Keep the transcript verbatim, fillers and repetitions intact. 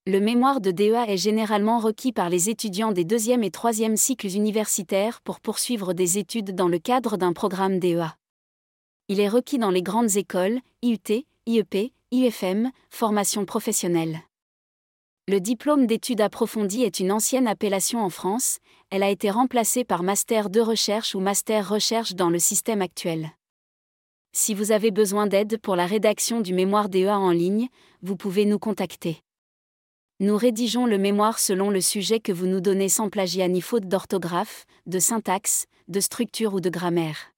Le mémoire de D E A est généralement requis par les étudiants des deuxième et troisième cycles universitaires pour poursuivre des études dans le cadre d'un programme D E A. Il est requis dans les grandes écoles, I U T, I E P, I F M, formation professionnelle. Le diplôme d'études approfondies est une ancienne appellation en France, elle a été remplacée par Master de recherche ou Master recherche dans le système actuel. Si vous avez besoin d'aide pour la rédaction du mémoire D E A en ligne, vous pouvez nous contacter. Nous rédigeons le mémoire selon le sujet que vous nous donnez sans plagiat ni faute d'orthographe, de syntaxe, de structure ou de grammaire.